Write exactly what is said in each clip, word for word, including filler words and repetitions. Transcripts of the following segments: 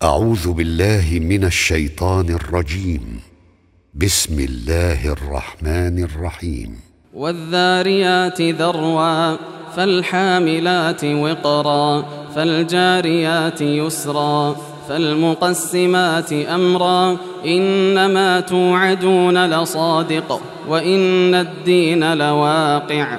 أعوذ بالله من الشيطان الرجيم. بسم الله الرحمن الرحيم. والذاريات ذروا فالحاملات وقرا فالجاريات يسرا فالمقسمات أمرا إنما توعدون لصادق وإن الدين لواقع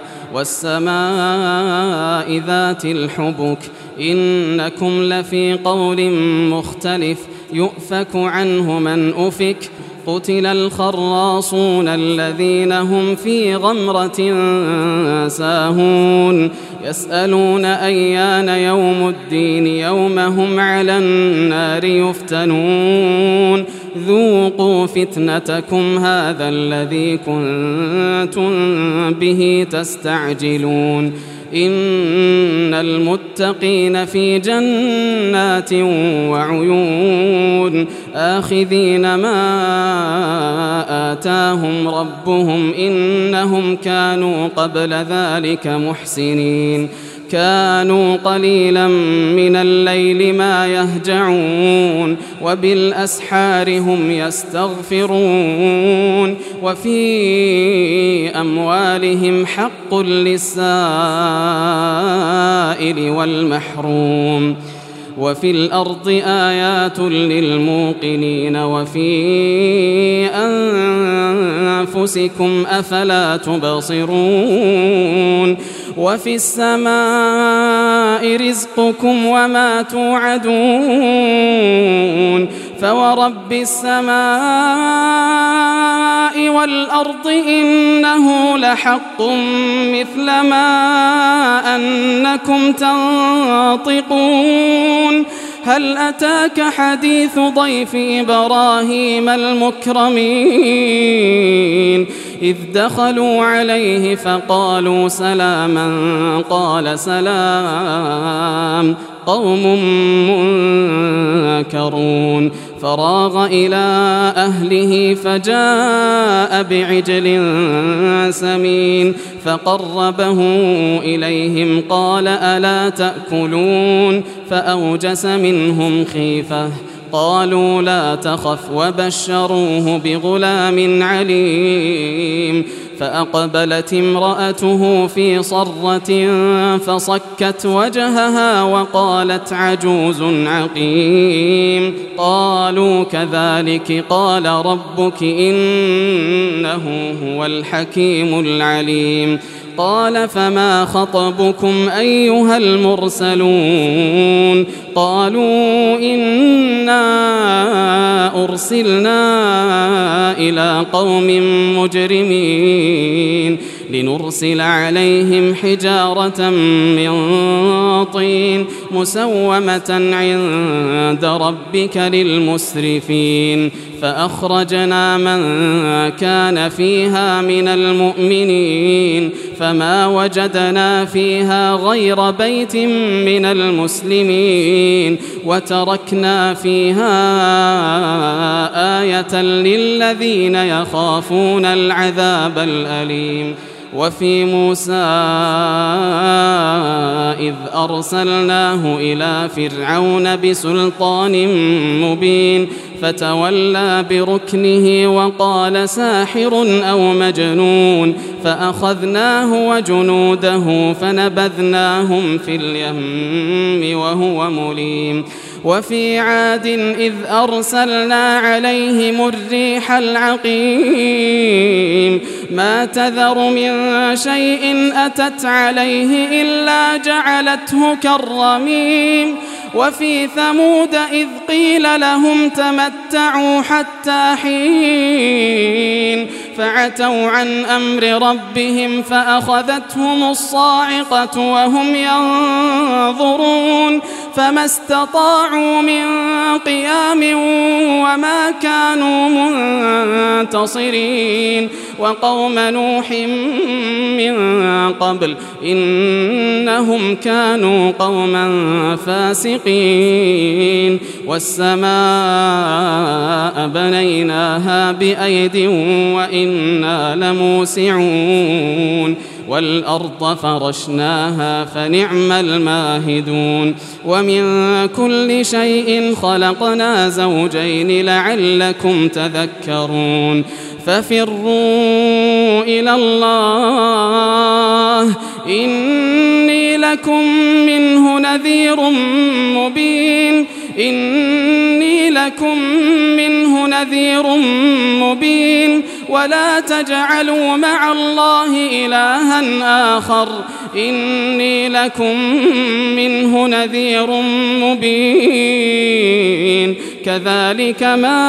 والسماء ذات الحبك إنكم لفي قول مختلف يؤفك عنه من أفك قتل الخراصون الذين هم في غمرة ساهون يسألون أيان يوم الدين يوم هم على النار يفتنون ذوقوا فتنتكم هذا الذي كنتم به تستعجلون إن المتقين في جنات وعيون آخذين ما آتاهم ربهم إنهم كانوا قبل ذلك محسنين كانوا قليلا من الليل ما يهجعون وبالأسحار هم يستغفرون وفي أموالهم حق للسائل والمحروم وفي الأرض آيات للموقنين وفي أنفسكم أفلا تبصرون وفي السماء رزقكم وما توعدون فورب السماء والأرض إنه لحق مثل ما أنكم تنطقون هل أتاك حديث ضيف إبراهيم المكرمين إذ دخلوا عليه فقالوا سلاما قال سلام قوم منكرون فراغ إلى أهله فجاء بعجل سمين فقربه إليهم قال ألا تأكلون فأوجس منهم خيفة قالوا لا تخف وبشروه بغلام عليم فأقبلت امرأته في صرة فصكت وجهها وقالت عجوز عقيم قالوا كذلك قال ربك إنه هو الحكيم العليم قال فما خطبكم أيها المرسلون قالوا إنا أرسلنا إلى قوم مجرمين لنرسل عليهم حجارة من طين مسومة عند ربك للمسرفين فأخرجنا من كان فيها من المؤمنين فما وجدنا فيها غير بيت من المسلمين وتركنا فيها آية للذين يخافون العذاب الأليم وفي موسى إذ أرسلناه إلى فرعون بسلطان مبين فتولى بركنه وقال ساحر أو مجنون فأخذناه وجنوده فنبذناهم في اليم وهو مليم وفي عاد إذ أرسلنا عليهم الريح العقيم ما تذر من شيء أتت عليه إلا جعلته كالرميم وفي ثمود إذ قيل لهم تمتعوا حتى حين فعتوا عن أمر ربهم فأخذتهم الصاعقة وهم ينظرون فما استطاعوا من قيام وما كانوا منتصرين وقوم نوح من قبل إنهم كانوا قوما فاسقين والسماء بنيناها بأيد وإنا لموسعون والأرض فرشناها فنعم الماهدون ومن كل شيء خلقنا زوجين لعلكم تذكرون ففروا إلى الله إني لكم منه نذير مبين إني لكم منه نذير مبين ولا تجعلوا مع الله إلها آخر إني لكم منه نذير مبين كذلك ما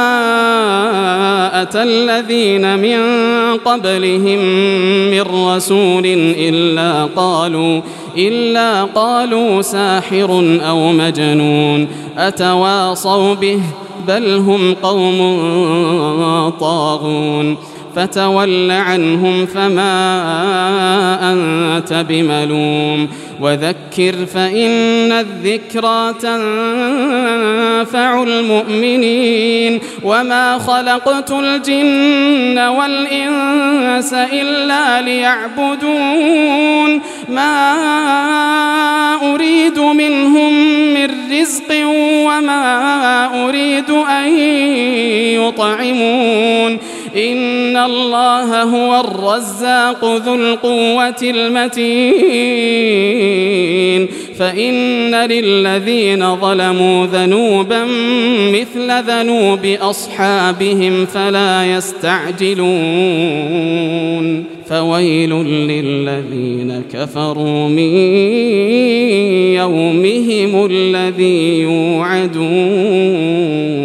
أتى الذين من قبلهم من رسول إلا قالوا إلا قالوا ساحر أو مجنون أتواصوا به بل هم قوم طاغون فتول عنهم فما أنت بملوم وذكر فإن الذكرى تنفع المؤمنين وما خلقت الجن والإنس إلا ليعبدون ما أريد منهم من رزق وما أريد أن يطعمون إن الله هو الرزاق ذو القوة المتين فإن للذين ظلموا ذنوبا مثل ذنوب أصحابهم فلا يستعجلون فويل للذين كفروا من يومهم الذي يوعدون.